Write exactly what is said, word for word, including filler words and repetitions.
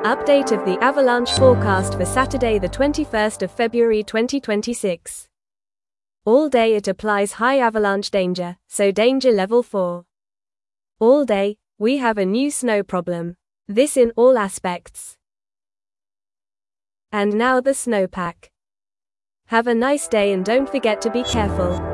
Update of the avalanche forecast for Saturday the twenty-first of February twenty twenty-six. All day it applies high avalanche danger, so danger level four. All day, we have a new snow problem. This in all aspects. And now the snowpack. Have a nice day and don't forget to be careful.